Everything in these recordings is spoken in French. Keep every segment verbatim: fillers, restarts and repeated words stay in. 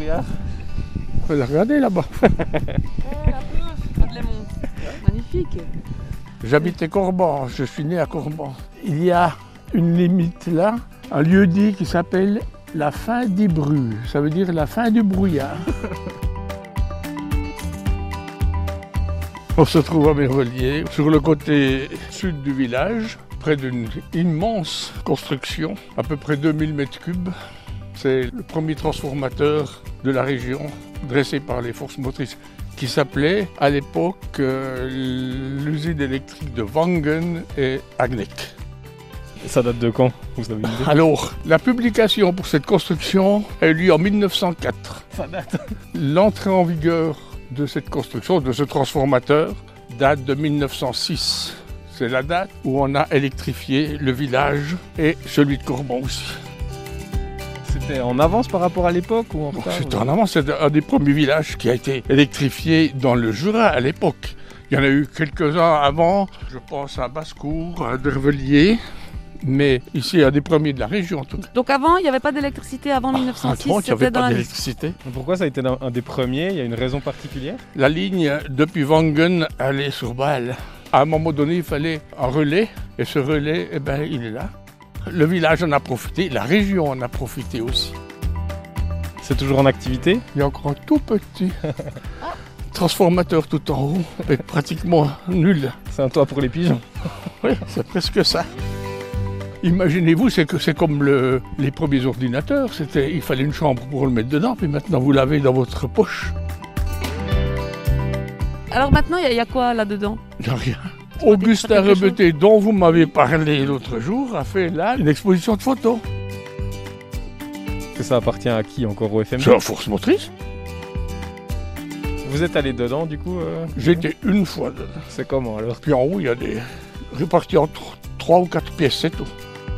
brouillard. Regardez là-bas. Magnifique. J'habitais Corban, je suis né à Corban. Il y a une limite là, un lieu-dit qui s'appelle la fin des brues. Ça veut dire la fin du brouillard. On se trouve à Mervelier, sur le côté sud du village, près d'une immense construction, à peu près deux mille mètres cubes. C'est le premier transformateur de la région, dressé par les forces motrices, qui s'appelait à l'époque euh, l'usine électrique de Wangen et Agneck. Ça date de quand? Vous avez une idée? Alors, la publication pour cette construction a eu lieu en mille neuf cent quatre. Ça date. L'entrée en vigueur de cette construction, de ce transformateur, date de mille neuf cent six. C'est la date où on a électrifié le village et celui de Corban aussi. C'était en avance par rapport à l'époque ou en retard? C'était en avance, c'est un des premiers villages qui a été électrifié dans le Jura à l'époque. Il y en a eu quelques-uns avant, je pense à Basse-Cour, à Dervelier, mais ici, un des premiers de la région en tout cas. Donc avant, il n'y avait pas d'électricité avant mille neuf cent six. Attends, il n'y avait c'était dans pas la d'électricité. Pourquoi ça a été un des premiers? Il y a une raison particulière? La ligne depuis Wangen allait sur Bâle. À un moment donné, il fallait un relais, et ce relais, eh ben, il est là. Le village en a profité, la région en a profité aussi. C'est toujours en activité? Il y a encore un tout petit transformateur tout en haut, avec pratiquement nul. C'est un toit pour les pigeons? Oui, c'est presque ça. Imaginez-vous, c'est que c'est comme le, les premiers ordinateurs. C'était, il fallait une chambre pour le mettre dedans, puis maintenant vous l'avez dans votre poche. Alors maintenant, il y, y a quoi là-dedans? Il n'y a rien. Augustin Rebeté, dont vous m'avez parlé l'autre jour, a fait là une exposition de photos. Que ça appartient à qui encore, au F M D? C'est la force motrice. Vous êtes allé dedans du coup euh... J'étais une fois dedans. C'est comment alors? Puis en haut, il y a des répartis en trois ou quatre pièces, c'est tout.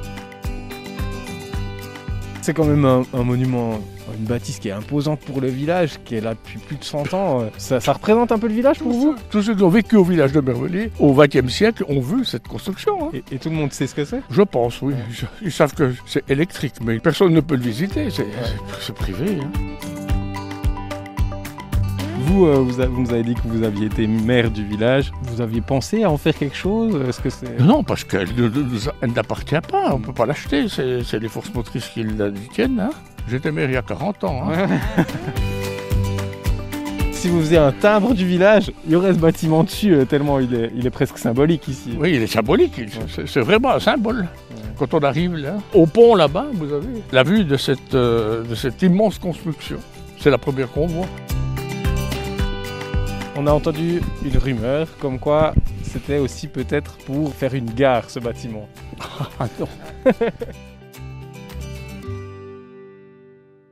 C'est quand même un, un monument, une bâtisse qui est imposante pour le village, qui est là depuis plus de cent ans. Ça, ça représente un peu le village pour vous? Tous ceux qui ont vécu au village de Mervelier au vingtième siècle ont vu cette construction. Hein. Et, et tout le monde sait ce que c'est? Je pense, oui. Ouais. Ils savent que c'est électrique, mais personne ne peut le visiter, c'est ouais. privé. Hein. Vous, euh, vous, a, vous nous avez dit que vous aviez été maire du village. Vous aviez pensé à en faire quelque chose? Est-ce que c'est... Non, parce qu'elle n'appartient pas. On ne peut pas l'acheter. C'est, c'est les forces motrices qui la détiennent. Hein. J'étais maire il y a quarante ans. Hein. Ouais. Si vous faisiez un timbre du village, il y aurait ce bâtiment dessus, euh, tellement il est, il est presque symbolique ici. Oui, il est symbolique. Ouais. C'est, c'est vraiment un symbole. Ouais. Quand on arrive là, au pont là-bas, vous avez la vue de cette, euh, de cette immense construction. C'est la première qu'on voit. On a entendu une rumeur comme quoi c'était aussi peut-être pour faire une gare ce bâtiment. Ah non.